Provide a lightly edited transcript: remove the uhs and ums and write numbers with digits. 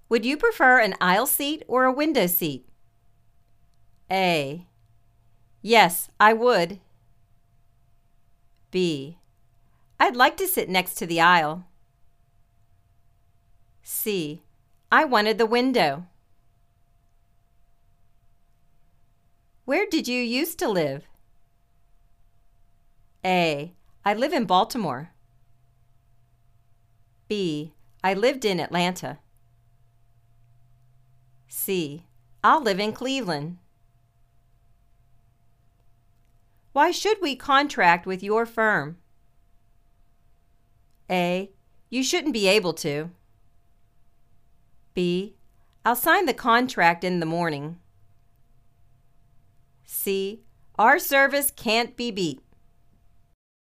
Would you prefer an aisle seat or a window seat? A. Yes, I would. B. I'd like to sit next to the aisle. C. I wanted the window. Where did you used to live? A. I live in Baltimore. B. I lived in Atlanta. C. I'll live in Cleveland. Why should we contract with your firm? A. You shouldn't be able to. B. I'll sign the contract in the morning. C. Our service can't be beat.